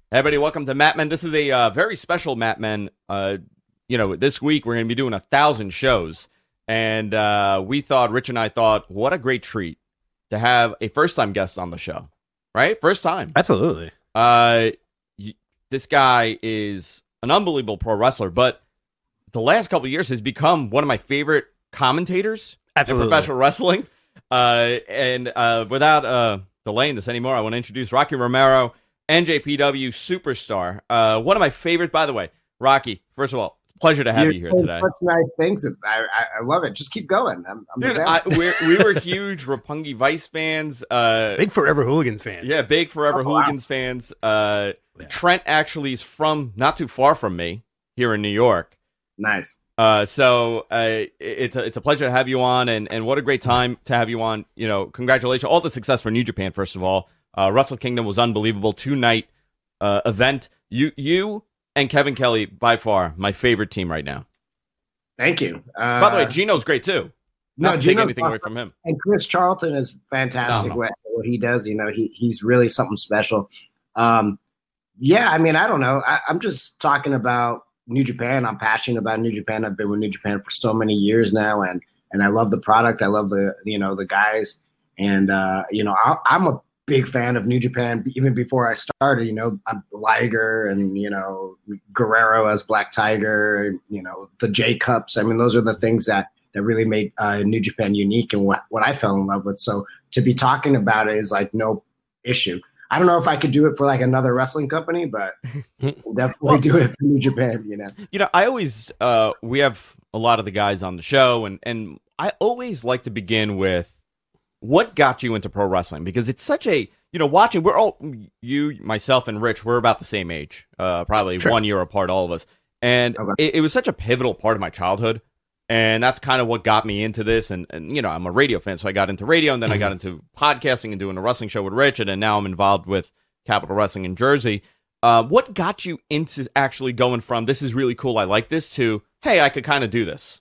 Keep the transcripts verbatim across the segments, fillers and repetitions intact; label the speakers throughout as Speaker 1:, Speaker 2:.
Speaker 1: Hey, everybody, welcome to Mat Men. This is a uh, very special Mat Men. Uh, you know, this week we're going to be doing a thousand shows, and uh, we thought, Rich and I thought, what a great treat to have a first-time guest on the show, right? First time.
Speaker 2: Absolutely.
Speaker 1: Uh, y- this guy is an unbelievable pro wrestler, but the last couple of years has become one of my favorite commentators
Speaker 2: Absolutely.
Speaker 1: in professional wrestling. Uh, and uh, without uh, delaying this anymore, I want to introduce Rocky Romero, N J P W superstar. Uh, one of my favorites, by the way. Rocky, first of all, pleasure to have
Speaker 3: You're
Speaker 1: you here
Speaker 3: saying
Speaker 1: today.
Speaker 3: Such nice things. I, I, I love it. Just keep going. I'm, I'm
Speaker 1: Dude,
Speaker 3: the
Speaker 1: I, we're, we were huge Roppongi Vice fans. Uh,
Speaker 2: Big Forever Hooligans fans.
Speaker 1: yeah, big Forever
Speaker 3: Oh, wow.
Speaker 1: Hooligans fans. Uh,
Speaker 2: Yeah.
Speaker 1: Trent actually is from not too far from me here in New York.
Speaker 3: nice.
Speaker 1: Uh, so uh, it's a it's a pleasure to have you on, and, and what a great time to have you on. You know, congratulations, all the success for New Japan. First of all, uh, Wrestle Kingdom was unbelievable, two night uh, event. You you and Kevin Kelly by far my favorite team right now.
Speaker 3: Thank you. Uh,
Speaker 1: By the way, Gino's great too. Not
Speaker 3: no,
Speaker 1: to take
Speaker 3: Gino's
Speaker 1: anything away
Speaker 3: awesome.
Speaker 1: from him.
Speaker 3: And Chris Charlton is fantastic
Speaker 1: Phenomenal.
Speaker 3: at what he does. You know, he he's really something special. Um, yeah, I mean, I don't know. I, I'm just talking about New Japan. I'm passionate about New Japan. I've been with New Japan for so many years now, and and I love the product. I love the you know the guys, and uh, you know I, I'm a big fan of New Japan even before I started. You know, I'm Liger and you know Guerrero as Black Tiger, and, you know the J Cups. I mean, those are the things that that really made uh, New Japan unique and what what I fell in love with. So to be talking about it is like no issue. I don't know if I could do it for like another wrestling company, but we'll definitely
Speaker 1: Well,
Speaker 3: do it for New Japan, you know.
Speaker 1: You know, I always uh, we have a lot of the guys on the show, and and I always like to begin with what got you into pro wrestling, because it's such a you know watching. We're all you, myself, and Rich. We're about the same age, uh, probably
Speaker 2: Sure.
Speaker 1: one year apart, all of us, and
Speaker 3: Okay.
Speaker 1: it, it was such a pivotal part of my childhood. And that's kind of what got me into this. And, and, you know, I'm a radio fan, so I got into radio, and then I got into podcasting and doing a wrestling show with Richard, and now I'm involved with Capital Wrestling in Jersey. Uh, what got you into actually going from, this is really cool, I like this, to, hey, I could kind of do this?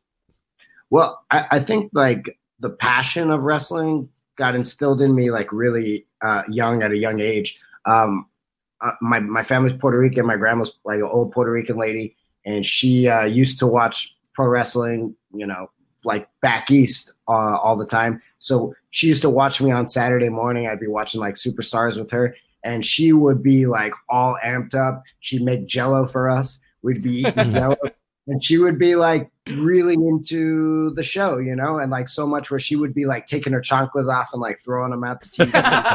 Speaker 3: Well, I, I think like the passion of wrestling got instilled in me like really uh, young at a young age. Um, uh, my my family's Puerto Rican. My grandma's like an old Puerto Rican lady, and she uh, used to watch pro wrestling, you know, like back east uh, all the time. So she used to watch me on Saturday morning. I'd be watching like Superstars with her, and she would be like all amped up. She'd make Jello for us. We'd be eating Jello, and she would be like really into the show, you know, and like so much where she would be like taking her chanclas off and like throwing them at the T V.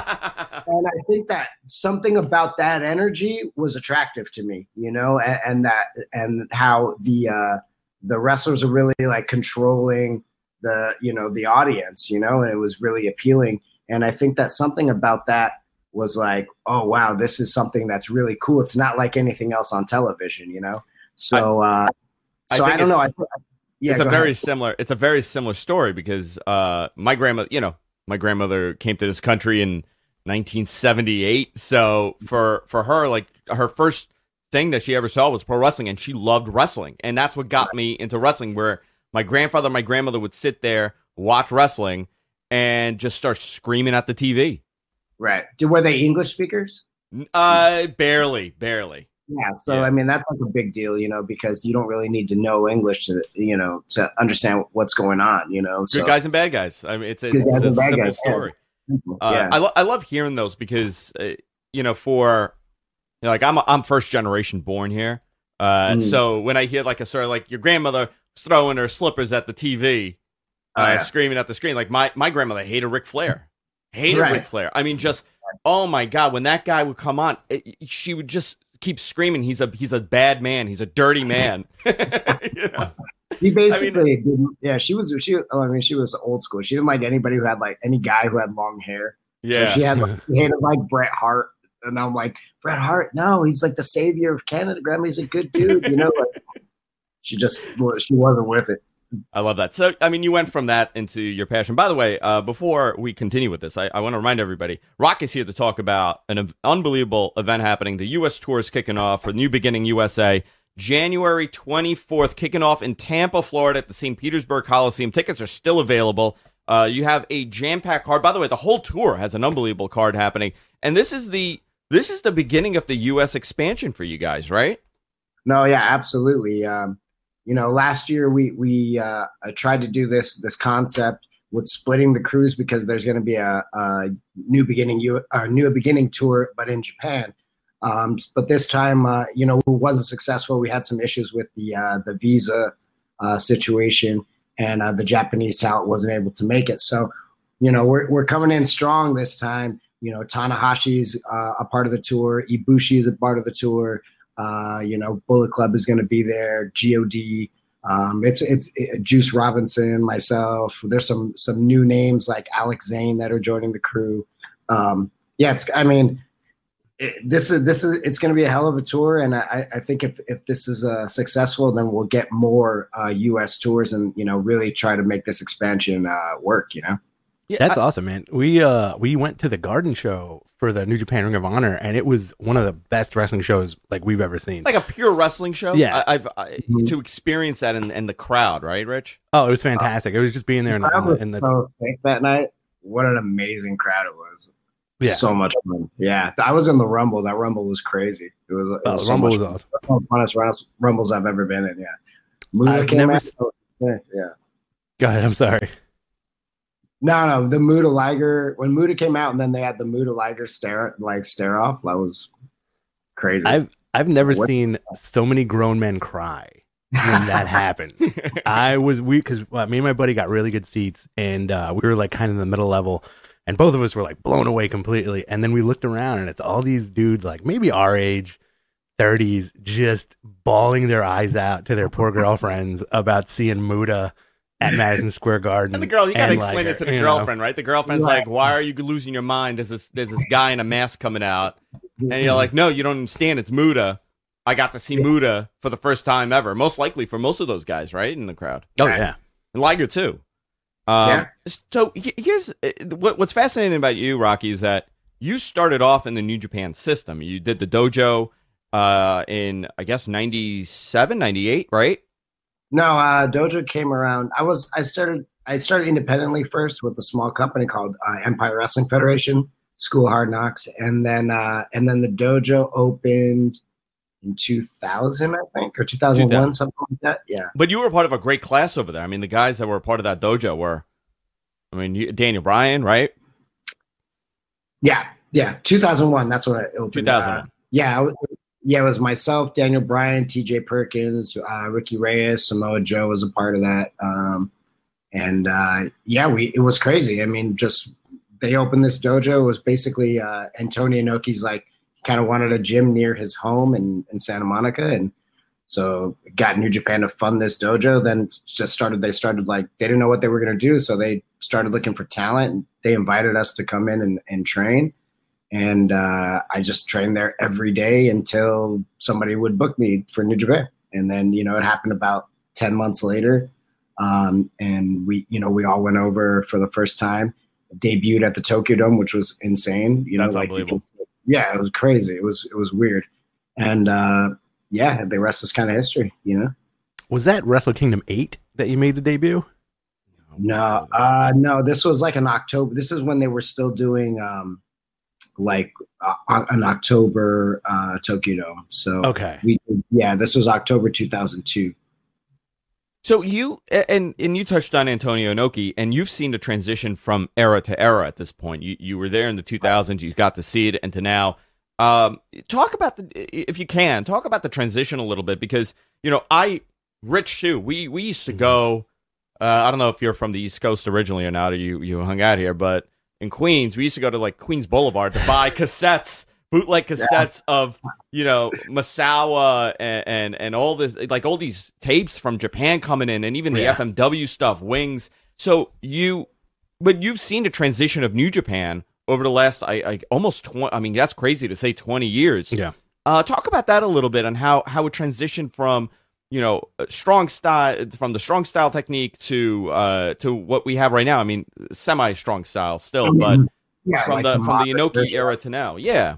Speaker 3: And I think that something about that energy was attractive to me, you know, and, and that and how the uh, the wrestlers are really like controlling the, you know, the audience, you know, and it was really appealing. And I think that something about that was like, oh, wow, this is something that's really cool. It's not like anything else on television, you know? So, uh,
Speaker 1: I
Speaker 3: so I,
Speaker 1: think
Speaker 3: don't know. I,
Speaker 1: it's-
Speaker 3: yeah,
Speaker 1: it's a
Speaker 3: go
Speaker 1: very
Speaker 3: ahead.
Speaker 1: similar. It's a very similar story, because uh, my grandmother, you know, my grandmother came to this country in nineteen seventy-eight. So for for her, like her first thing that she ever saw was pro wrestling, and she loved wrestling, and that's what got me into wrestling. Where my grandfather, and my grandmother would sit there, watch wrestling, and just start screaming at the T V.
Speaker 3: Right. Did, were they English speakers?
Speaker 1: Uh, barely, barely.
Speaker 3: Yeah, so
Speaker 1: Yeah.
Speaker 3: I mean that's like a big deal, you know, because you don't really need to know English to, you know, to understand what's going on, you know. So
Speaker 1: Good guys and bad guys. I mean, it's a,
Speaker 3: Good
Speaker 1: it's
Speaker 3: guys
Speaker 1: a
Speaker 3: and bad
Speaker 1: simple
Speaker 3: guys, yeah.
Speaker 1: story. Uh,
Speaker 3: yeah,
Speaker 1: I, lo- I love hearing those, because, uh, you know, for, you know, like I'm, I'm first generation born here. Uh,
Speaker 3: Mm.
Speaker 1: So when I hear like a story, like your grandmother throwing her slippers at the T V, uh,
Speaker 3: Oh, yeah.
Speaker 1: screaming at the screen, like my, my grandmother hated Ric Flair, hated
Speaker 3: Right.
Speaker 1: Ric Flair. I mean, just, oh my God, when that guy would come on, it, she would just keep screaming. He's a, he's a bad man. He's a dirty man. You know?
Speaker 3: she basically didn't. Yeah, she was. She. I mean, she was old school. She didn't like anybody who had like any guy who had long hair.
Speaker 1: Yeah.
Speaker 3: So she had like, she hated like Bret Hart, and I'm like, Bret Hart, no, he's like the savior of Canada. Grandma, he's a good dude, you know. Like, she just she wasn't with it.
Speaker 1: I love that. So, I mean, you went from that into your passion. By the way, uh, before we continue with this, I, I want to remind everybody, Rock is here to talk about an ev- unbelievable event happening. The U S Tour is kicking off for New Beginning U S A, January twenty-fourth, kicking off in Tampa, Florida at the Saint Petersburg Coliseum. Tickets are still available. Uh, you have a jam-packed card. By the way, the whole tour has an unbelievable card happening. And this is the this is the beginning of the U S expansion for you guys, right?
Speaker 3: No, yeah, absolutely. Um, you know, last year we we uh, tried to do this this concept with splitting the cruise because there's going to be a, a new beginning you a new beginning tour, but in Japan. Um, but this time, uh, you know, it wasn't successful. We had some issues with the uh, the visa uh, situation, and uh, the Japanese talent wasn't able to make it. So, you know, we're we're coming in strong this time. You know, Tanahashi's uh, a part of the tour. Ibushi is a part of the tour. Uh, you know, Bullet Club is going to be there. G O D. Um, it's it's it, Juice Robinson, myself. There's some some new names like Alex Zane that are joining the crew. Um, yeah, it's. I mean, it, this is this is it's going to be a hell of a tour, and I, I think if if this is uh, successful, then we'll get more uh, U S tours, and you know, really try to make this expansion uh, work. You know.
Speaker 2: Yeah, that's I, awesome, man. We uh we went to the Garden show for the New Japan Ring of Honor, and it was one of the best wrestling shows like we've ever seen.
Speaker 1: Like a pure wrestling show.
Speaker 2: Yeah,
Speaker 1: I, I've I, mm-hmm. to experience that in, in the crowd, right, Rich?
Speaker 2: Oh, it was fantastic. It was just being there in the,
Speaker 3: I was
Speaker 2: in the
Speaker 3: so sick that night. What an amazing crowd it was!
Speaker 2: Yeah,
Speaker 3: so much fun. Yeah, I was in the Rumble. That Rumble was crazy. It was. It
Speaker 2: oh,
Speaker 3: was
Speaker 2: the
Speaker 3: so
Speaker 2: Rumble
Speaker 3: much
Speaker 2: was
Speaker 3: fun. One of the funnest Rumbles I've ever been in. Yeah, Muda came
Speaker 2: never...
Speaker 3: out. Yeah.
Speaker 2: Go ahead. I'm sorry.
Speaker 3: No, no, the Muda Liger when Muda came out, and then they had the Muda Liger stare like stare off. That was crazy.
Speaker 2: I've I've never
Speaker 3: what?
Speaker 2: seen so many grown men cry when that happened. I was we because well, me and my buddy got really good seats, and uh, we were like kind of in the middle level, and both of us were like blown away completely. And then we looked around, and it's all these dudes like maybe our age, thirties, just bawling their eyes out to their poor girlfriends about seeing Muda at Madison Square Garden.
Speaker 1: And the girl, you gotta explain
Speaker 2: Liger,
Speaker 1: it to the
Speaker 2: you
Speaker 1: girlfriend,
Speaker 2: know?
Speaker 1: right? The girlfriend's
Speaker 3: Right.
Speaker 1: like, why are you losing your mind? There's this there's this guy in a mask coming out. And you're like, no, you don't understand. It's Muda. I got to see Muda for the first time ever. Most likely for most of those guys, right? In the crowd.
Speaker 2: Oh, yeah.
Speaker 1: And Liger, too. Um,
Speaker 3: Yeah.
Speaker 1: So he- here's uh, what, what's fascinating about you, Rocky, is that you started off in the New Japan system. You did the dojo uh, in, I guess, ninety-seven, ninety-eight, right?
Speaker 3: No, uh, Dojo came around. I was I started I started independently first with a small company called uh, Empire Wrestling Federation, School of Hard Knocks, and then uh, and then the dojo opened in two thousand, I think, or two thousand one, two thousand. Something like that. Yeah.
Speaker 1: But you were part of a great class over there. I mean, the guys that were part of that dojo were, I mean, you, Daniel Bryan, right?
Speaker 3: Yeah, yeah, two thousand one. That's what I opened.
Speaker 1: two thousand one.
Speaker 3: Uh, yeah, I was, yeah, it was myself, Daniel Bryan, T J Perkins, uh, Ricky Reyes, Samoa Joe was a part of that. Um, and uh, yeah, we it was crazy. I mean, just they opened this dojo. It was basically uh, Antonio Inoki's like kind of wanted a gym near his home in, in Santa Monica, and so got New Japan to fund this dojo. Then just started. They started like they didn't know what they were going to do, so they started looking for talent. And they invited us to come in and, and train. And uh, I just trained there every day until somebody would book me for New Japan. And then, you know, it happened about ten months later. Um, and we, you know, we all went over for the first time, debuted at the Tokyo Dome, which was insane. You
Speaker 1: That's
Speaker 3: know, like,
Speaker 1: unbelievable.
Speaker 3: Yeah, it was crazy. It was, it was weird. And uh, yeah, the rest is kind of history, you know?
Speaker 2: Was that Wrestle Kingdom eight that you made the debut?
Speaker 3: No, uh, no, this was like an October. This is when they were still doing, um, like uh, an October uh, Tokyo Dome. So
Speaker 2: Okay.
Speaker 3: we yeah, this was October two thousand two.
Speaker 1: So you and and you touched on Antonio Inoki, and you've seen the transition from era to era at this point. You you were there in the two thousands, you got to see it, and to now. Um, talk about the if you can talk about the transition a little bit, because you know I Rich too. We we used to go. Uh, I don't know if you're from the East Coast originally or not, or you you hung out here, but in Queens, we used to go to like Queens Boulevard to buy cassettes, bootleg cassettes yeah. of, you know, Masawa and, and and all this, like all these tapes from Japan coming in, and even the yeah. F M W stuff, Wings. So you, but you've seen the transition of New Japan over the last, I, I almost twenty. I mean, that's crazy to say, twenty years.
Speaker 2: Yeah.
Speaker 1: Uh, talk about that a little bit on how how it transitioned from, you know, strong style, from the strong style technique to uh, to what we have right now. I mean, semi strong style still, I mean, but yeah, from like the, the from the Inoki version. Era to now, yeah.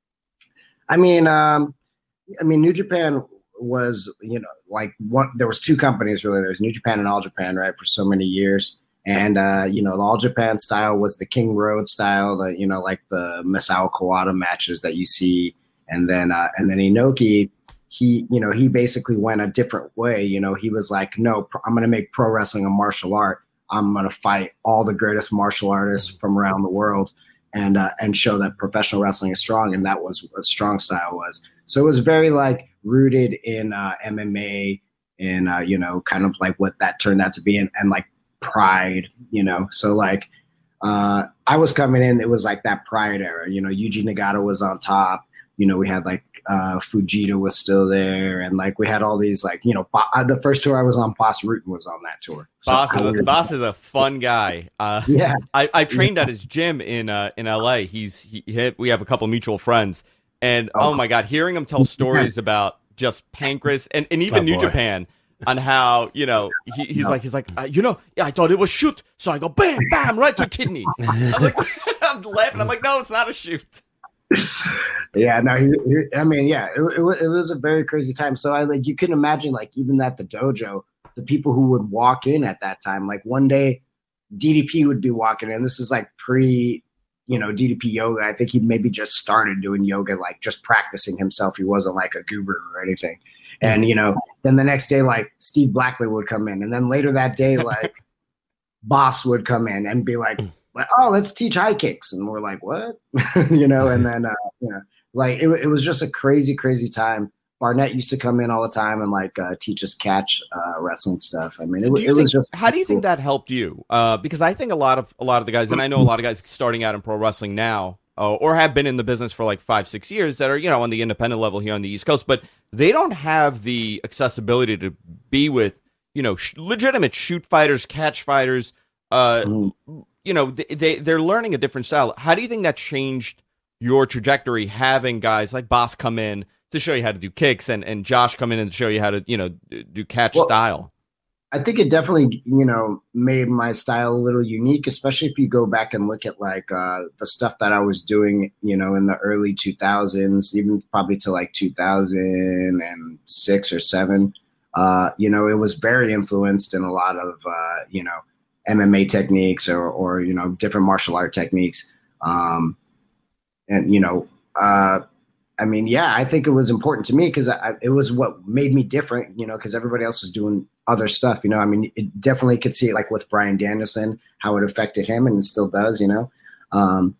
Speaker 3: I mean, um, I mean, New Japan was, you know, like one. There was two companies really. There was New Japan and All Japan, right, for so many years, And, uh, you know, the All Japan style was the King Road style, the, you know, like the Masao Kawada matches that you see. And then, uh, and then Inoki, he, you know, he basically went a different way. You know, he was like, no, I'm going to make pro wrestling a martial art. I'm going to fight all the greatest martial artists from around the world and, uh, and show that professional wrestling is strong. And that was what strong style was. So it was very like rooted in, uh, M M A and, uh, you know, kind of like what that turned out to be. And, and like, Pride, you know, so like uh I was coming in, it was like that Pride era, you know, Yuji Nagata was on top, you know, we had like uh Fujita was still there, and like we had all these like, you know, Bo- the first tour I was on, Boss Rutan was on that tour. So
Speaker 1: Boss is a, Boss is a fun guy. Uh
Speaker 3: yeah,
Speaker 1: I, I trained at his gym in uh in L A. He's he, he we have a couple mutual friends, and oh, oh my god, hearing him tell stories about just Pancrase and, and even
Speaker 2: oh,
Speaker 1: New
Speaker 2: boy.
Speaker 1: Japan. On how, you know, he, he's no. like, he's like, uh, you know, yeah, I thought it was shoot. So I go, bam, bam, right to the kidney. I'm like, I'm laughing. I'm like, no, it's not a shoot.
Speaker 3: Yeah, no, he, he, I mean, yeah, it, it, it was a very crazy time. So I like, you can imagine like, even at the dojo, the people who would walk in at that time, like one day D D P would be walking in. This is like pre, you know, D D P yoga. I think he maybe just started doing yoga, like just practicing himself. He wasn't like a guru or anything. And, you know, then the next day, like Steve Blackman would come in. And then later that day, like Boss would come in and be like, oh, let's teach high kicks. And we're like, what? you know, and then, uh, you know, like it, it was just a crazy, crazy time. Barnett used to come in all the time and like uh, teach us catch uh, wrestling stuff. I mean, it, it
Speaker 1: think,
Speaker 3: was just.
Speaker 1: How do you
Speaker 3: cool.
Speaker 1: think that helped you? Uh, because I think a lot of a lot of the guys, and I know a lot of guys starting out in pro wrestling now, uh, or have been in the business for like five, six years that are, you know, on the independent level here on the East Coast, but they don't have the accessibility to be with, you know, sh- legitimate shoot fighters, catch fighters. Uh, mm. You know, they, they they're learning a different style. How do you think that changed your trajectory? Having guys like Boss come in to show you how to do kicks, and, and Josh come in and show you how to, you know, do catch well, style.
Speaker 3: I think it definitely, you know, made my style a little unique, especially if you go back and look at like uh, the stuff that I was doing, you know, in the early two thousands, even probably to like two thousand six or seven. Uh, you know, it was very influenced in a lot of, uh, you know, M M A techniques or, or, you know, different martial art techniques. Um, and, you know, uh, I mean, yeah, I think it was important to me because it was what made me different, you know, because everybody else was doing other stuff, you know. I mean, it definitely could see it like with Bryan Danielson, how it affected him, and it still does, you know. Um,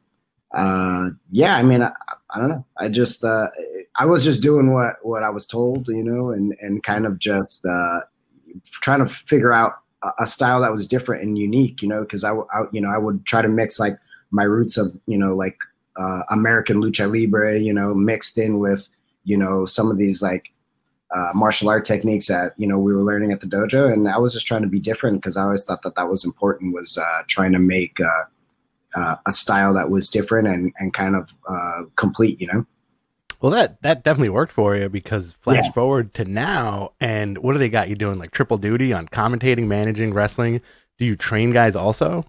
Speaker 3: uh, yeah, I mean, I, I don't know. I just, uh, I was just doing what, what I was told, you know, and, and kind of just uh, trying to figure out a, a style that was different and unique, you know, because I, I, you know, I would try to mix like my roots of, you know, like, Uh, American Lucha Libre, you know, mixed in with, you know, some of these like uh, martial art techniques that, you know, we were learning at the dojo. And I was just trying to be different because I always thought that that was important, was uh, trying to make uh, uh, a style that was different and, and kind of uh, complete, you know?
Speaker 2: Well, that, that definitely worked for you because flash
Speaker 3: Yeah.
Speaker 2: forward to now, and what do they got you doing? Like triple duty on commentating, managing, wrestling? Do you train guys also?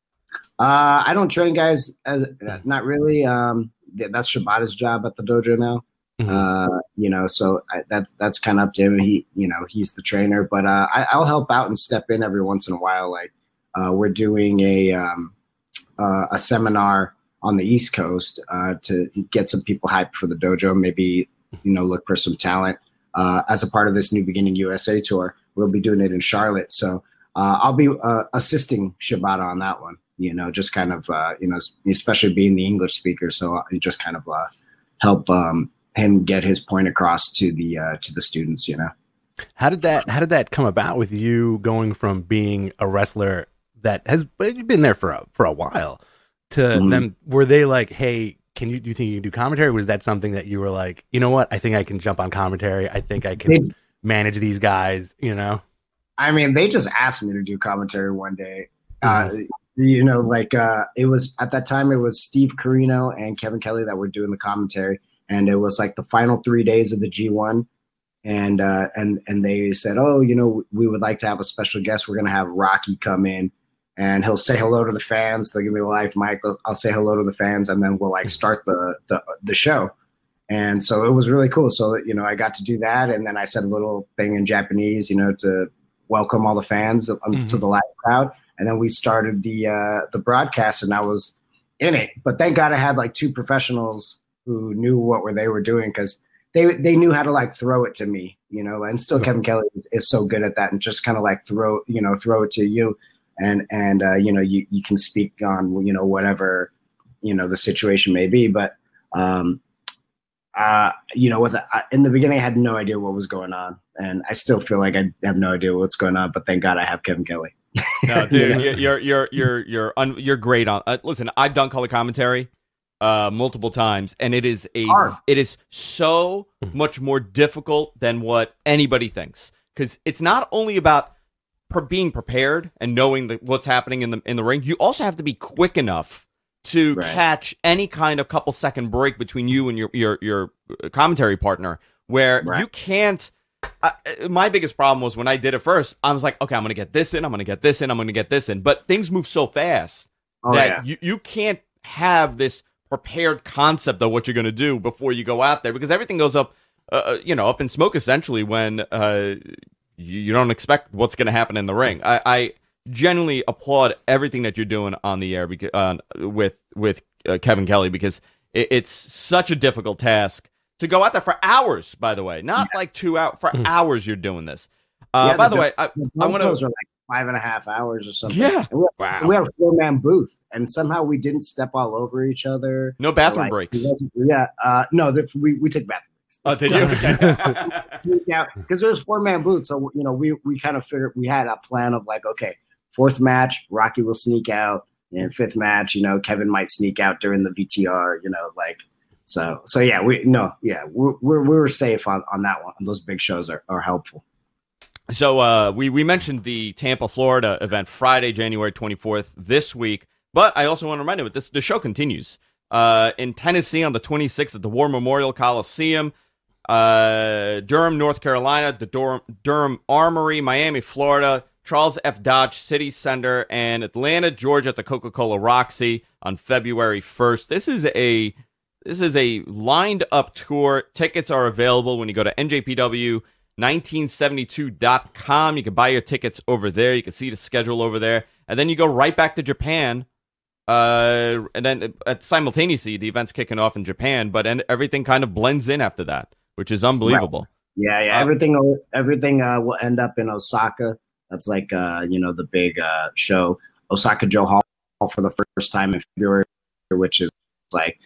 Speaker 3: Uh, I don't train guys as not really. Um, that's Shibata's job at the dojo now. Mm-hmm. Uh, you know, so I, that's that's kind of up to him. He, you know, he's the trainer, but uh, I, I'll help out and step in every once in a while. Like uh, we're doing a um, uh, a seminar on the East Coast uh, to get some people hyped for the dojo. Maybe, you know, look for some talent uh, as a part of this New Beginning U S A tour. We'll be doing it in Charlotte, so uh, I'll be uh, assisting Shibata on that one. You know, just kind of, uh, you know, especially being the English speaker. So you just kind of uh, help um, him get his point across to the uh, to the students, you know.
Speaker 2: How did that How did that come about with you going from being a wrestler that has been there for a, for a while to mm-hmm. them? Were they like, hey, can you do you think you can do commentary? Was that something that you were like, you know what? I think I can jump on commentary. I think I can they, manage these guys, you know?
Speaker 3: I mean, they just asked me to do commentary one day. Mm-hmm. Uh, You know, like uh, it was at that time, it was Steve Carino and Kevin Kelly that were doing the commentary. And it was like the final three days of the G one. And uh, and and they said, oh, you know, we would like to have a special guest. We're going to have Rocky come in and he'll say hello to the fans. They'll give me a live mic. I'll say hello to the fans. And then we'll like start the, the, the show. And so it was really cool. So, you know, I got to do that. And then I said a little thing in Japanese, you know, to welcome all the fans mm-hmm. to the live crowd. and then we started the uh, the broadcast, and I was in it. But thank God I had like two professionals who knew what were they were doing, because they they knew how to like throw it to me, you know. And still, Kevin Kelly is so good at that, and just kind of like throw you know throw it to you, and and uh, you know you you can speak on you know whatever you know the situation may be, but. Um, Uh, you know, with uh, in the beginning, I had no idea what was going on, and I still feel like I have no idea what's going on. But thank God I have Kevin Kelly.
Speaker 1: No, dude, you're you're you're you're you're, un, you're great on. Uh, listen, I've done color commentary uh, multiple times, and it is a
Speaker 3: Hard.
Speaker 1: it is so much more difficult than what anybody thinks, because it's not only about per- being prepared and knowing the, what's happening in the in the ring. You also have to be quick enough to
Speaker 3: Right.
Speaker 1: catch any kind of couple second break between you and your your your commentary partner, where
Speaker 3: Right.
Speaker 1: you can't. Uh, my biggest problem was when I did it first. I was like, okay, I'm going to get this in, I'm going to get this in, I'm going to get this in. But things move so fast
Speaker 3: Oh,
Speaker 1: that
Speaker 3: yeah.
Speaker 1: you, you can't have this prepared concept of what you're going to do before you go out there, because everything goes up, uh, you know, up in smoke essentially when uh, you, you don't expect what's going to happen in the ring. I, I genuinely applaud everything that you're doing on the air because, uh, with with uh, Kevin Kelly, because it, it's such a difficult task to go out there for hours. By the way, not
Speaker 3: Yeah.
Speaker 1: like two hours for
Speaker 2: Mm.
Speaker 1: hours. You're doing this. Uh,
Speaker 3: Yeah,
Speaker 1: by the
Speaker 3: the-
Speaker 1: way, I,
Speaker 3: The
Speaker 1: I want
Speaker 3: promos
Speaker 1: to.
Speaker 3: are like five and a half hours or something.
Speaker 1: Yeah.
Speaker 3: And we,
Speaker 2: Wow.
Speaker 3: we had a four man booth, and somehow we didn't step all over each other.
Speaker 1: No bathroom
Speaker 3: Like,
Speaker 1: breaks.
Speaker 3: it wasn't- Yeah, uh, no, the, we we took bathroom breaks.
Speaker 1: Oh, did you?
Speaker 3: Yeah, because it was four man booth, so you know we we kind of figured we had a plan of like, okay, fourth match, Rocky will sneak out, and fifth match, you know, Kevin might sneak out during the V T R, you know, like so. So yeah, we no, yeah, we're we're we were safe on, on that one. Those big shows are, are helpful.
Speaker 1: So uh, we we mentioned the Tampa, Florida event Friday, January twenty-fourth this week, but I also want to remind you that this the show continues uh, in Tennessee on the twenty-sixth at the War Memorial Coliseum. Uh, Durham, North Carolina, the Durham, Durham Armory, Miami, Florida, Charles F. Dodge City Center, and Atlanta, Georgia at the Coca-Cola Roxy on February first. This is a this is a lined up tour. Tickets are available when you go to N J P W nineteen seventy-two dot com. You can buy your tickets over there. You can see the schedule over there, and then you go right back to Japan. Uh, and then uh, simultaneously, the event's kicking off in Japan, but and everything kind of blends in after that, which is unbelievable.
Speaker 3: Yeah, yeah,
Speaker 1: Uh,
Speaker 3: everything everything uh, will end up in Osaka. That's like uh, you know the big uh, show, Osaka Joe Hall for the first time in February, which is like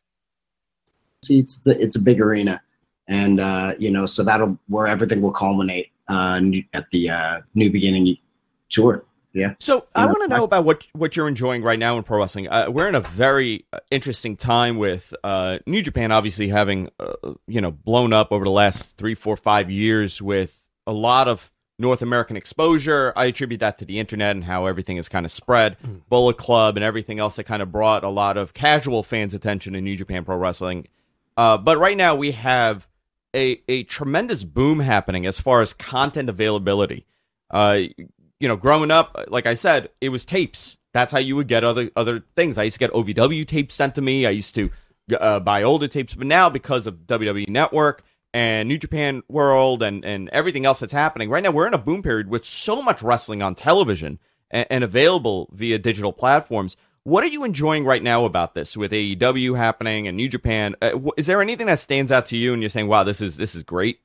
Speaker 3: see, it's a, it's a big arena, and uh, you know so that'll where everything will culminate uh, at the uh, New Beginning tour. Yeah.
Speaker 1: So I
Speaker 3: Yeah.
Speaker 1: want to know about what what you're enjoying right now in pro wrestling. Uh, we're in a very uh, interesting time with uh, New Japan, obviously having uh, you know blown up over the last three, four, five years with a lot of North American exposure. I attribute that to the internet and how everything is kind of spread. Bullet Club and everything else that kind of brought a lot of casual fans' attention to New Japan Pro Wrestling. Uh, but right now we have a a tremendous boom happening as far as content availability. Uh, You know, growing up, like I said, it was tapes. That's how you would get other other things. I used to get O V W tapes sent to me. I used to uh, buy older tapes. But now, because of W W E Network and New Japan World and, and everything else that's happening, right now we're in a boom period with so much wrestling on television and, and available via digital platforms. What are you enjoying right now about this with A E W happening and New Japan? Uh, is there anything that stands out to you and you're saying, wow, this is this is great?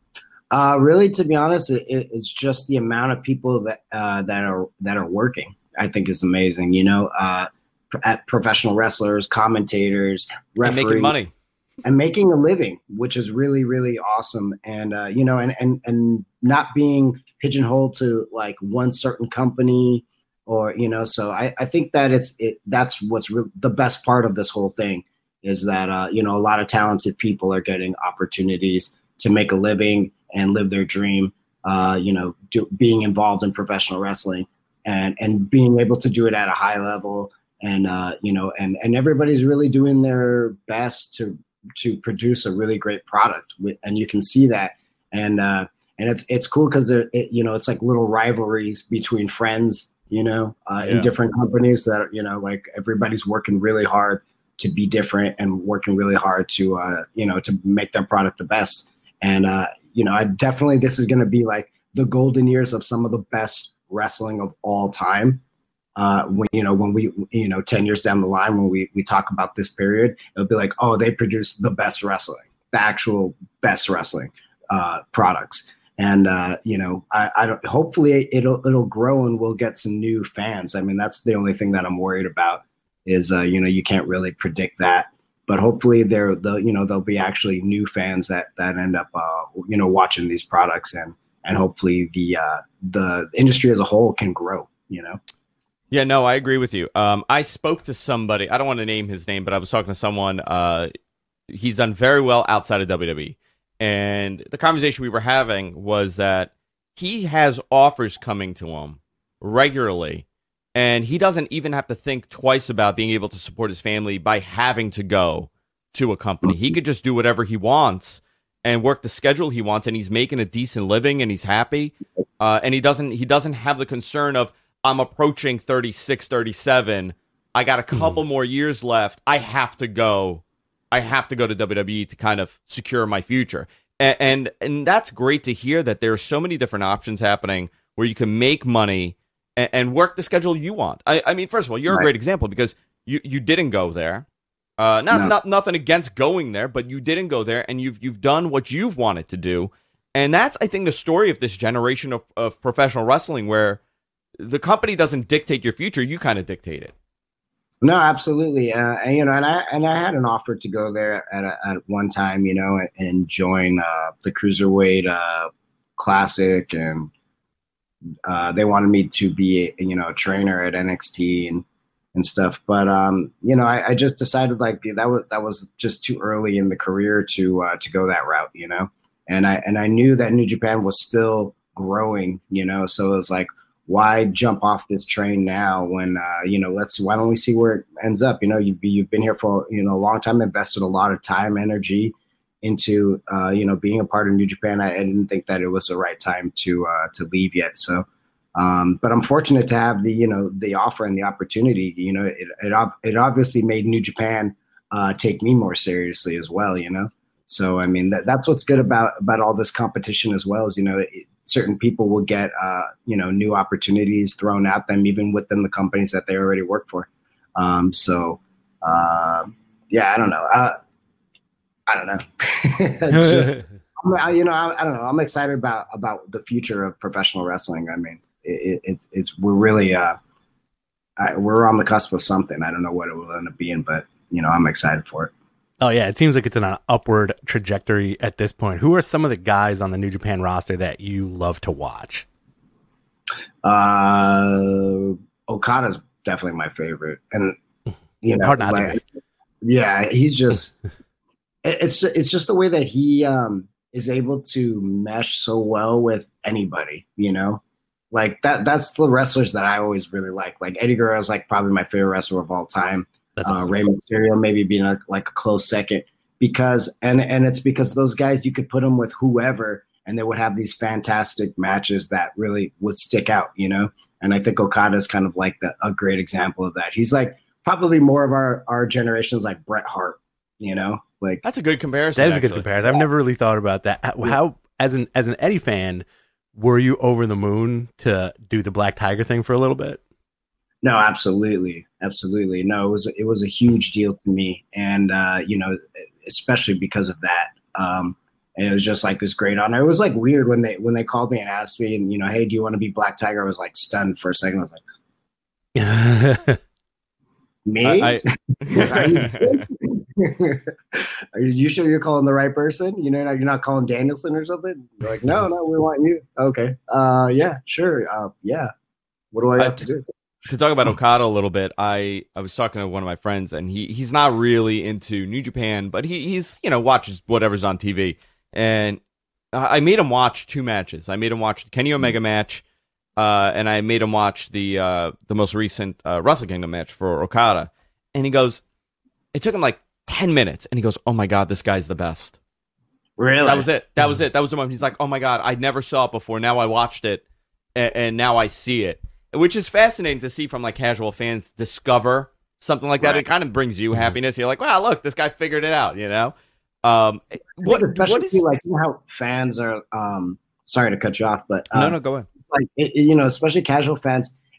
Speaker 3: Uh, really, to be honest, it, it, it's just the amount of people that uh, that are that are working. I think is amazing. You know, uh, pro- professional wrestlers, commentators,
Speaker 1: And
Speaker 3: referees,
Speaker 1: making money.
Speaker 3: and making a living, which is really really awesome. And uh, you know, and and and not being pigeonholed to like one certain company or you know. So I, I think that it's it that's what's re- the best part of this whole thing is that uh, you know a lot of talented people are getting opportunities to make a living and live their dream, uh, you know, do, being involved in professional wrestling and, and being able to do it at a high level. And, uh, you know, and, and everybody's really doing their best to, to produce a really great product with, and you can see that. And, uh, and it's, it's cool cause it, you know, it's like little rivalries between friends, you know, uh,
Speaker 1: Yeah.
Speaker 3: in different companies that, you know, like everybody's working really hard to be different and working really hard to, uh, you know, to make their product the best. And, uh, you know, I definitely, this is going to be like the golden years of some of the best wrestling of all time. uh, when you know when we you know ten years down the line when we we talk about this period, it'll be like, oh, they produce the best wrestling, the actual best wrestling uh, products. And uh, you know, I, I don't. Hopefully, it'll it'll grow and we'll get some new fans. I mean, that's the only thing that I'm worried about. Is uh, you know, you can't really predict that, but hopefully there, the you know, there'll be actually new fans that that end up uh, you know watching these products, and and hopefully the uh, the industry as a whole can grow. You know.
Speaker 1: Yeah, no, I agree with you. Um, I spoke to somebody. I don't want to name his name, but I was talking to someone. Uh, he's done very well outside of W W E. And the conversation we were having was that he has offers coming to him regularly, and he doesn't even have to think twice about being able to support his family by having to go to a company. He could just do whatever he wants and work the schedule he wants, and he's making a decent living, and he's happy. Uh, and he doesn't he doesn't have the concern of, I'm approaching thirty-six, thirty-seven. I got a couple mm. more years left. I have to go. I have to go to W W E to kind of secure my future. And, and and that's great to hear that there are so many different options happening where you can make money and, and work the schedule you want. I, I mean, first of all, you're right. a great example because you, you didn't go there. Uh, not, no. not nothing against going there, but you didn't go there, and you've you've done what you've wanted to do. And that's, I think, the story of this generation of, of professional wrestling, where the company doesn't dictate your future; you kind of dictate it.
Speaker 3: No, absolutely. Uh, and, you know, and I and I had an offer to go there at a, at one time, you know, and, and join uh, the Cruiserweight uh, Classic, and uh, they wanted me to be, you know, a trainer at N X T and and stuff. But um, you know, I, I just decided like that was that was just too early in the career to uh, to go that route, you know. And I and I knew that New Japan was still growing, you know, so it was like, why jump off this train now when, uh, you know, let's, why don't we see where it ends up? You know, you've, you've been here for, you know, a long time, invested a lot of time, energy into, uh, you know, being a part of New Japan. I, I didn't think that it was the right time to, uh, to leave yet. So, um, but I'm fortunate to have the, you know, the offer and the opportunity. You know, it, it, it obviously made New Japan uh, take me more seriously as well, you know? So, I mean, that, that's what's good about, about all this competition as well, is, you know, it, certain people will get, uh, you know, new opportunities thrown at them, even within the companies that they already work for. Um, so, uh, yeah, I don't know. Uh, I don't know. It's just, I, you know, I, I don't know. I'm excited about, about the future of professional wrestling. I mean, it, it's, it's, we're really, uh, I, we're on the cusp of something. I don't know what it will end up being, but, you know, I'm excited for it.
Speaker 2: Oh, yeah. It seems like it's in an upward trajectory at this point. Who are some of the guys on the New Japan roster that you love to watch?
Speaker 3: Uh, Okada's definitely my favorite. And, you know,
Speaker 2: hard not
Speaker 3: like,
Speaker 2: to be.
Speaker 3: Yeah, he's just, it's, it's just the way that he um, is able to mesh so well with anybody, you know? Like, that. that's the wrestlers that I always really like. Like, Eddie Guerrero is like probably my favorite wrestler of all time. That's awesome. uh, Rey Mysterio maybe being a, like a close second, because and and it's because those guys, you could put them with whoever and they would have these fantastic matches that really would stick out, you know. And I think Okada is kind of like the, a great example of that. He's like probably more of our our generation's like Bret Hart, you know. Like,
Speaker 1: that's a good comparison.
Speaker 2: That is
Speaker 1: actually.
Speaker 2: a good comparison. I've never really thought about that. How, how as an as an Eddie fan, were you over the moon to do the Black Tiger thing for a little bit?
Speaker 3: No, absolutely. Absolutely. No, it was, it was a huge deal to me. And, uh, you know, especially because of that. Um, and it was just like this great honor. It was like weird when they, when they called me and asked me, and, you know, hey, do you want to be Black Tiger? I was like stunned for a second. I was like, me?
Speaker 1: I, I...
Speaker 3: Are you, are you sure you're calling the right person? You know, you're not calling Danielson or something? They're like, no, no, we want you. Okay. Uh, yeah, sure. Uh, yeah. What do I have uh, to do?
Speaker 1: To talk about Okada a little bit, I, I was talking to one of my friends, and he, he's not really into New Japan, but he, he's, you know, watches whatever's on T V. And I made him watch two matches. I made him watch the Kenny Omega match, uh, and I made him watch the uh, the most recent uh, Wrestle Kingdom match for Okada. And he goes, it took him like ten minutes, and he goes, oh my God, this guy's the best.
Speaker 3: Really?
Speaker 1: That was it. That was it. That was the moment. He's like, oh my God, I never saw it before. Now I watched it, and, and now I see it. Which is fascinating to see from like casual fans discover something like that. Right. It kind of brings you happiness. You're like, wow, look, this guy figured it out, you know? Um,
Speaker 3: what, especially what is, like, you know how fans are, um, sorry to cut you off, but uh,
Speaker 1: no, no, go ahead.
Speaker 3: Like, it, you know, especially casual fans,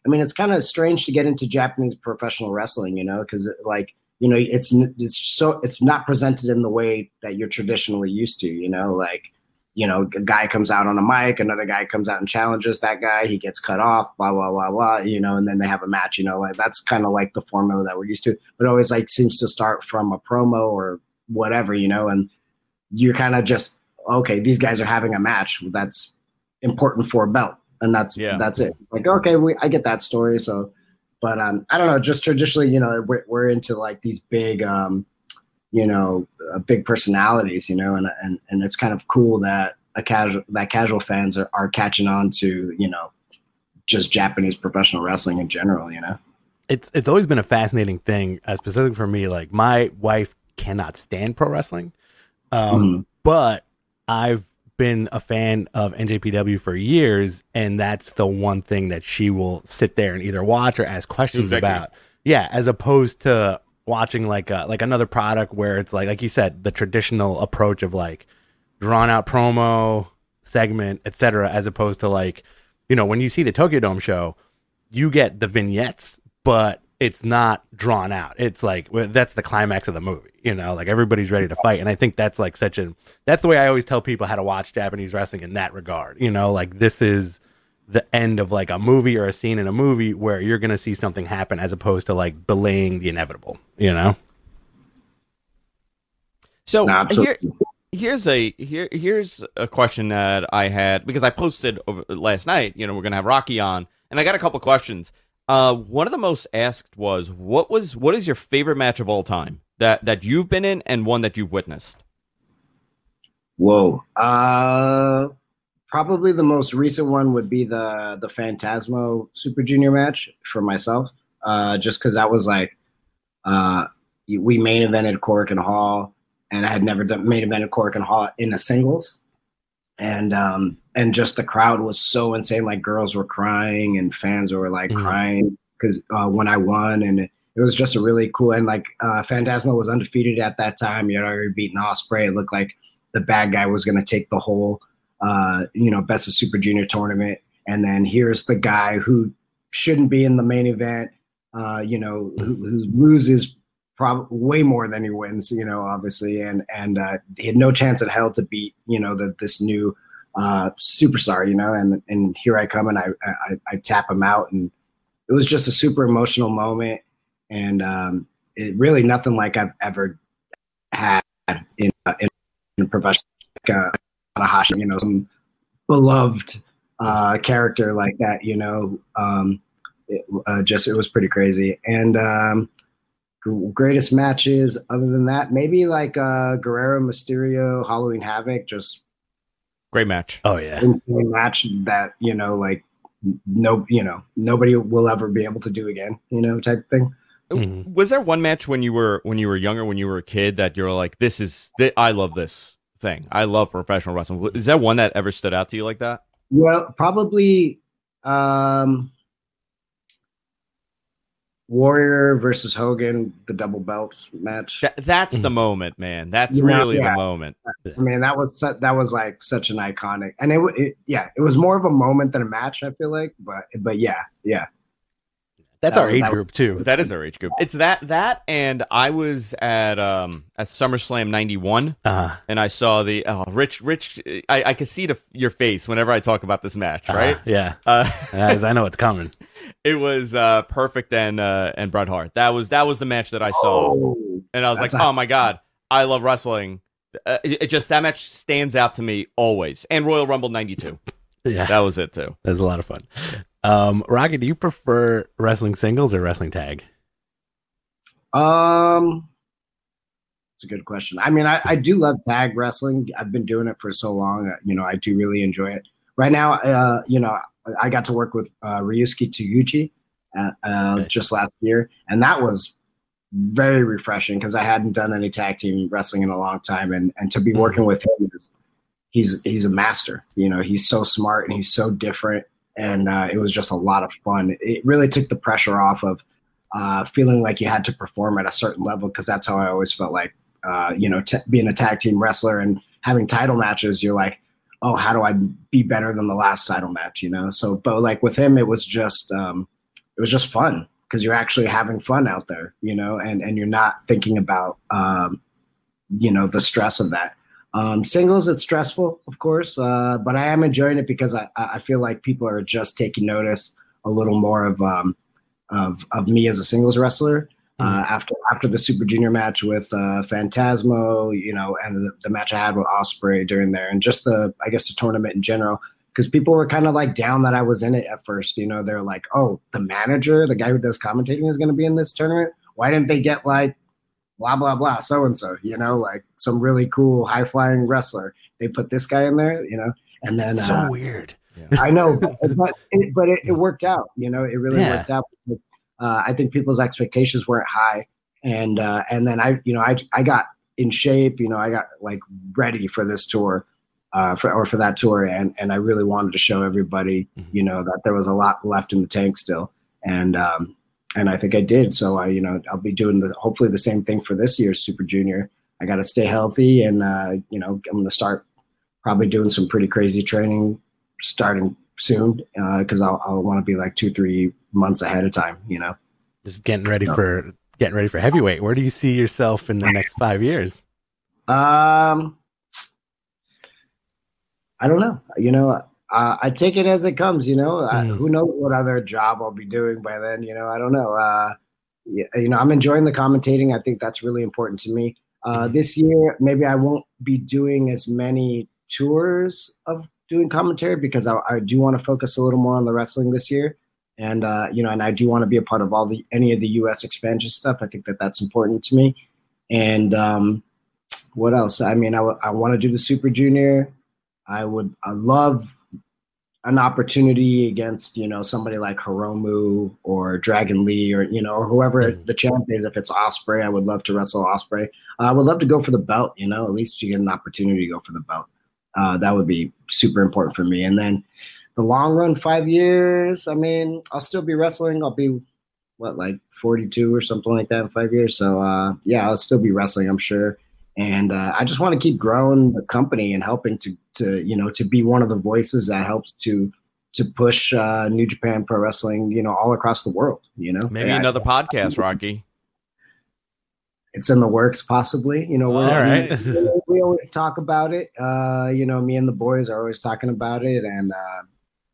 Speaker 3: I mean, it's kind of strange to get into Japanese professional wrestling, you know, because like, you know, it's it's so it's not presented in the way that you're traditionally used to, you know, like, you know, a guy comes out on a mic, another guy comes out and challenges that guy, he gets cut off, blah, blah, blah, blah, you know, and then they have a match, you know, like that's kind of like the formula that we're used to. But it always like seems to start from a promo or whatever, you know, and you're kind of just, okay, these guys are having a match that's important for a belt. And that's, yeah. that's it. Like, okay, we, I get that story. So, but um, I don't know, just traditionally, you know, we're, we're into like these big, um, you know, uh, big personalities, you know, and, and, and it's kind of cool that a casual, that casual fans are, are catching on to, you know, just Japanese professional wrestling in general, you know?
Speaker 2: It's, it's always been a fascinating thing, uh, specifically for me. Like my wife cannot stand pro wrestling. Um, mm. But I've been a fan of N J P W for years, and that's the one thing that she will sit there and either watch or ask questions exactly. about. Yeah, as opposed to watching like a, like another product where it's like like you said, the traditional approach of like drawn out promo segment, et cetera, as opposed to like, you know, when you see the Tokyo Dome show, you get the vignettes, but it's not drawn out. It's like that's the climax of the movie, you know, like everybody's ready to fight. And I think that's like such a that's the way I always tell people how to watch Japanese wrestling in that regard. You know, like this is the end of like a movie or a scene in a movie where you're going to see something happen as opposed to like delaying the inevitable, you know?
Speaker 1: So no, here, here's a here here's a question that I had because I posted over last night, you know, we're going to have Rocky on, and I got a couple questions. Uh, one of the most asked was, what was what is your favorite match of all time that, that you've been in and one that you've witnessed?
Speaker 3: Whoa. Uh, probably the most recent one would be the the Phantasmo Super Junior match for myself, uh, just because that was like, uh, we main evented Korakuen Hall, and I had never done main evented Korakuen Hall in a singles. And um, and just the crowd was so insane. Like girls were crying and fans were like mm-hmm. crying because uh, when I won, and it, it was just a really cool. And like uh, Phantasmo was undefeated at that time. He had already beaten Ospreay. It looked like the bad guy was going to take the whole, uh, you know, Best of Super Junior tournament. And then here's the guy who shouldn't be in the main event. Uh, you know, who, who loses probably way more than he wins, you know, obviously. And, and, uh, he had no chance in hell to beat, you know, the, this new, uh, superstar, you know, and, and here I come and I, I, I tap him out, and it was just a super emotional moment. And, um, it really nothing like I've ever had in, uh, in, in professional, like, uh, Tanahashi, you know, some beloved, uh, character like that, you know, um, it, uh, just, it was pretty crazy. And, um, greatest matches other than that, maybe like uh Guerrero Mysterio Halloween Havoc, just
Speaker 1: great match.
Speaker 2: Oh yeah,
Speaker 3: insane match that, you know, like no, you know, nobody will ever be able to do again, you know, type thing.
Speaker 1: Mm-hmm. Was there one match when you were when you were younger, when you were a kid, that you're like, this is th- I love this thing, I love professional wrestling? Is there one that ever stood out to you like that?
Speaker 3: Well, probably um Warrior versus Hogan, the double belts match.
Speaker 1: That, that's the moment, man. That's yeah, really yeah. the moment.
Speaker 3: I mean, that was su- that was like such an iconic, and it, it, yeah, it was more of a moment than a match, I feel like. But but yeah, yeah.
Speaker 2: That's that our was, age group too.
Speaker 1: That is our age group. It's that that, and I was at um at SummerSlam ninety-one, uh-huh. and I saw the oh Rich Rich. I, I could see the, your face whenever I talk about this match, uh-huh. right?
Speaker 2: Yeah, uh, as I know it's coming.
Speaker 1: It was uh, Perfect and uh, and Bret Hart. That was that was the match that I saw, oh, and I was like, a- oh my god, I love wrestling. Uh, it, it just that match stands out to me always. And Royal Rumble ninety-two. Yeah, that was it too.
Speaker 2: That was a lot of fun. Um, Rocky, do you prefer wrestling singles or wrestling tag?
Speaker 3: Um, it's a good question. I mean, I, I do love tag wrestling. I've been doing it for so long. You know, I do really enjoy it. Right now, uh, you know, I got to work with uh, Ryusuke Taguchi uh, uh, okay. just last year, and that was very refreshing because I hadn't done any tag team wrestling in a long time, and and to be working with him is he's he's a master. You know, he's so smart and he's so different. And uh, it was just a lot of fun. It really took the pressure off of uh, feeling like you had to perform at a certain level, because that's how I always felt like, uh, you know, t- being a tag team wrestler and having title matches, you're like, oh, how do I be better than the last title match, you know? So, but like with him, it was just, um, was just fun because you're actually having fun out there, you know, and, and you're not thinking about, um, you know, the stress of that. Um, singles, it's stressful, of course, uh, but I am enjoying it because I, I feel like people are just taking notice a little more of, um, of, of me as a singles wrestler. Uh, after after the Super Junior match with uh, Phantasmo, you know, and the, the match I had with Ospreay during there, and just the, I guess, the tournament in general, because people were kind of like down that I was in it at first. You know, they're like, oh, the manager, the guy who does commentating is going to be in this tournament. Why didn't they get like blah, blah, blah, so-and-so, you know, like some really cool high-flying wrestler. They put this guy in there, you know, and then.
Speaker 2: So
Speaker 3: uh,
Speaker 2: weird.
Speaker 3: I know, but, but, it, but it, it worked out, you know, it really
Speaker 2: Yeah.
Speaker 3: worked out. Because, Uh, I think people's expectations weren't high, and uh, and then I, you know, I I got in shape, you know, I got like ready for this tour, uh, for or for that tour, and and I really wanted to show everybody, you know, that there was a lot left in the tank still, and um, and I think I did. So I, you know, I'll be doing the hopefully the same thing for this year's Super Junior. I got to stay healthy, and uh, you know, I'm going to start probably doing some pretty crazy training starting soon because uh, I'll, I'll want to be like two, three months ahead of time, you know.
Speaker 2: Just getting ready
Speaker 3: So.
Speaker 2: for getting ready for heavyweight. Where do you see yourself in the next five years?
Speaker 3: Um, I don't know. You know, uh, I take it as it comes. You know, I,
Speaker 2: Mm.
Speaker 3: who knows what other job I'll be doing by then? You know, I don't know. Uh, yeah, you know, I'm enjoying the commentating. I think that's really important to me. Uh,
Speaker 2: Mhm.
Speaker 3: This year, maybe I won't be doing as many tours of doing commentary because I, I do want to focus a little more on the wrestling this year. And, uh, you know, and I do want to be a part of all the, any of the U S expansion stuff. I think that that's important to me. And um, what else? I mean, I, w- I want to do the Super Junior. I would, I love an opportunity against, you know, somebody like Hiromu or Dragon Lee or, you know, or whoever
Speaker 2: Mhm.
Speaker 3: the champ is. If it's Ospreay, I would love to wrestle Ospreay. Uh, I would love to go for the belt, you know, at least you get an opportunity to go for the belt. Uh, that would be super important for me. And then the long run, five years, I mean, I'll still be wrestling. I'll be, what, like forty-two or something like that in five years. So, uh, yeah, I'll still be wrestling, I'm sure. And uh, I just want to keep growing the company and helping to, to, you know, to be one of the voices that helps to to push uh, New Japan Pro Wrestling, you know, all across the world, you know.
Speaker 1: Maybe
Speaker 3: Yeah,
Speaker 1: another podcast, Rocky.
Speaker 3: it's in the works, possibly. You know, we're,
Speaker 2: All right.
Speaker 3: we, we always talk about it. Uh, you know, me and the boys are always talking about it, and uh,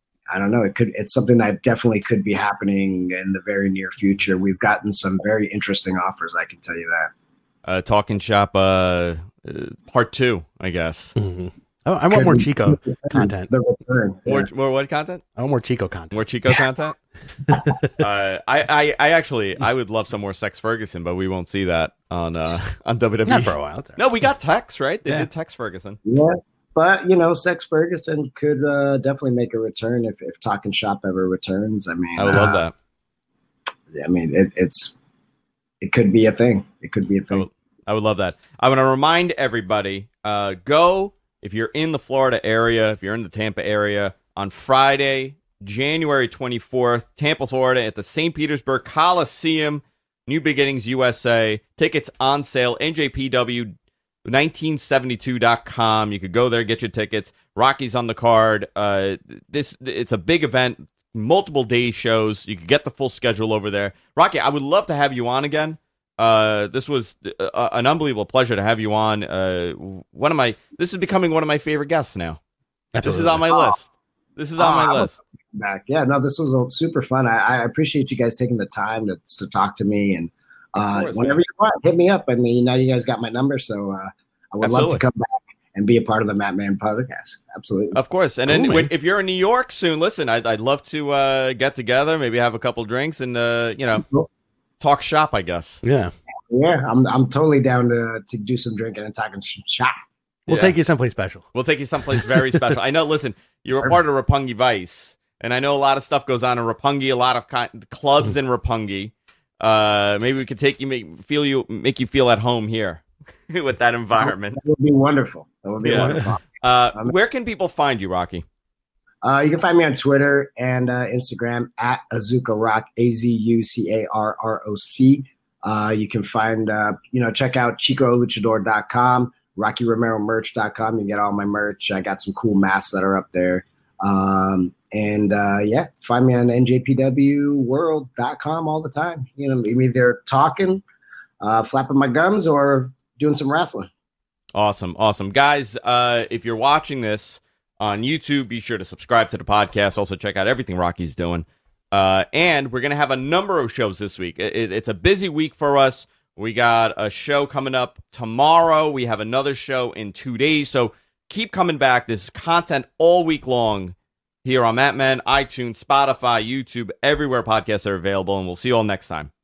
Speaker 3: I don't know. It could. It's something that definitely could be happening in the very near future. We've gotten some very interesting offers. I can tell you that.
Speaker 1: Uh, Talking Shop, uh, uh, part two, I guess.
Speaker 2: Mhm. Oh, I want more Chico content.
Speaker 3: The return.
Speaker 1: More,
Speaker 3: Yeah.
Speaker 1: more what content?
Speaker 2: I want more Chico content.
Speaker 1: More Chico content? uh, I, I, I actually, I would love some more Sex Ferguson, but we won't see that on uh, on W W E.
Speaker 2: Not for a while. It's all right.
Speaker 1: No, we got Tex, right? They
Speaker 2: Yeah.
Speaker 1: did Tex Ferguson.
Speaker 3: Yeah, but you know, Sex Ferguson could uh, definitely make a return if if Talking Shop ever returns. I mean,
Speaker 1: I would love
Speaker 3: uh,
Speaker 1: that.
Speaker 3: I mean, it, it's it could be a thing. It could be a
Speaker 1: I
Speaker 3: thing.
Speaker 1: would, I would love that. I want to remind everybody, uh, go, if you're in the Florida area, if you're in the Tampa area, on Friday, January twenty-fourth, Tampa, Florida, at the Saint Petersburg Coliseum, New Beginnings U S A. Tickets on sale, N J P W nineteen seventy-two dot com. You could go there, get your tickets. Rocky's on the card. Uh, this It's a big event, multiple day shows. You could get the full schedule over there. Rocky, I would love to have you on again. Uh, this was uh, an unbelievable pleasure to have you on. Uh, one of my, this is becoming one of my favorite guests now. This is on my
Speaker 3: Oh.
Speaker 1: list. This is on
Speaker 3: Oh,
Speaker 1: my
Speaker 3: I
Speaker 1: list.
Speaker 3: Back, yeah, no, this was a, super fun. I, I appreciate you guys taking the time to to talk to me, and uh,
Speaker 1: course,
Speaker 3: whenever
Speaker 1: man.
Speaker 3: you want, hit me up. I mean, now you guys got my number, so uh, I would love
Speaker 1: Absolutely.
Speaker 3: to come back and be a part of the Matt Man podcast. Absolutely.
Speaker 1: Of course. And then
Speaker 2: Cool,
Speaker 1: when,
Speaker 2: man.
Speaker 1: if you're in New York soon, listen, I'd, I'd love to uh, get together, maybe have a couple drinks and, uh, you know, talk shop, I guess.
Speaker 2: Yeah.
Speaker 3: Yeah, I'm I'm totally down to to do some drinking and talking some shop.
Speaker 2: We'll
Speaker 1: Yeah.
Speaker 2: take you someplace special.
Speaker 1: We'll take you someplace very special. I know, listen, you're a part of Roppongi Vice, and I know a lot of stuff goes on in Roppongi, a lot of con- clubs in Roppongi. Uh, maybe we could take you, make, feel you, make you feel at home here with that environment.
Speaker 3: That would be wonderful. That would be
Speaker 1: Yeah.
Speaker 3: wonderful.
Speaker 1: Uh, where can people find you, Rocky?
Speaker 3: Uh, you can find me on Twitter and uh, Instagram at Azuka Rock, A Z U C A R R O C. Uh, you can find, uh, you know, check out Chico Luchador dot com, Rocky Romero Merch dot com. You can get all my merch. I got some cool masks that are up there. Um, and uh, yeah, find me on N J P W world dot com all the time. You know, I'm either talking, uh, flapping my gums, or doing some wrestling.
Speaker 1: Awesome, awesome. Guys, uh, if you're watching this on YouTube, be sure to subscribe to the podcast. Also, check out everything Rocky's doing. Uh, and we're going to have a number of shows this week. It, it's a busy week for us. We got a show coming up tomorrow. We have another show in two days. So keep coming back. There's content all week long here on Mat Men, iTunes, Spotify, YouTube, everywhere podcasts are available. And we'll see you all next time.